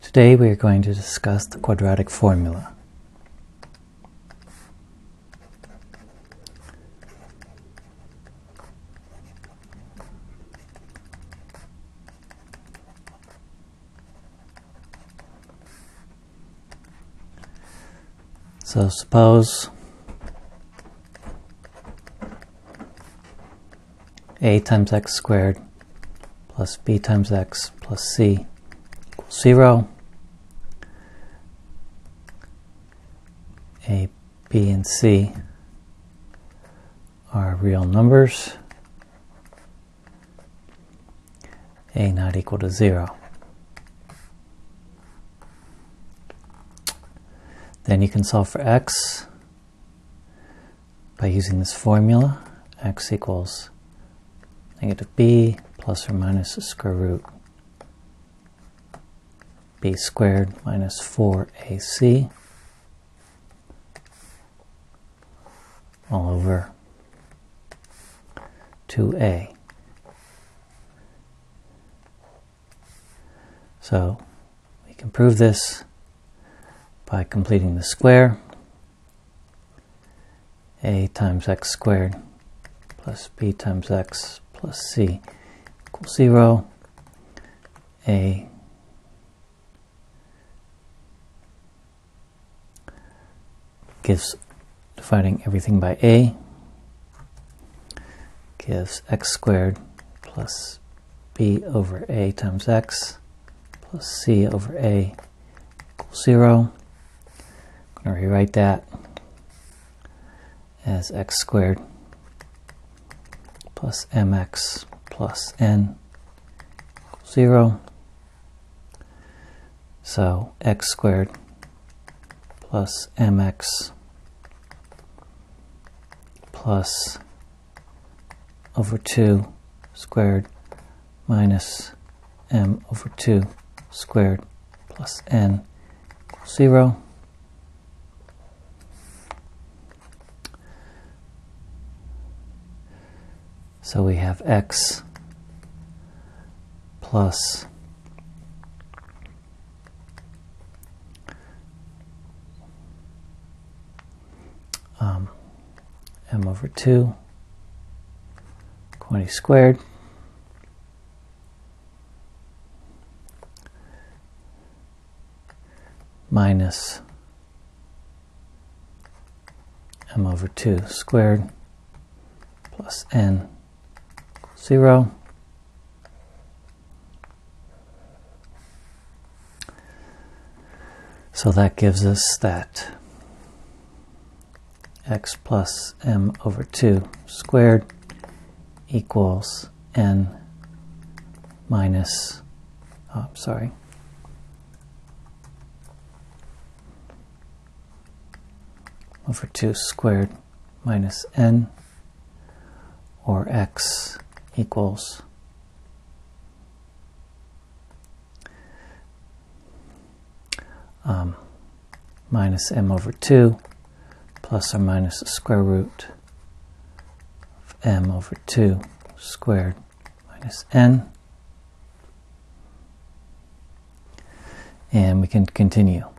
Today we are going to discuss the quadratic formula. So suppose a times x squared plus b times x plus c equals 0. A, b, and c are real numbers. A not equal to 0. Then you can solve for x by using this formula. X equals negative b plus or minus the square root b squared minus 4ac all over 2a. So we can prove this by completing the square. A times x squared plus b times x plus c equals 0. A gives, dividing everything by a, gives x squared plus b over a times x plus c over a equals 0. I'm going to rewrite that as x squared plus mx plus n equals 0. So x squared plus mx plus over 2 squared minus m over 2 squared plus n equals 0. So we have x plus m over 2 quantity squared minus m over 2 squared plus n equals 0. So that gives us that x plus m over 2 squared equals n minus, over 2 squared minus n, or x equals minus m over 2 plus or minus the square root of m over 2 squared minus n. And we can continue.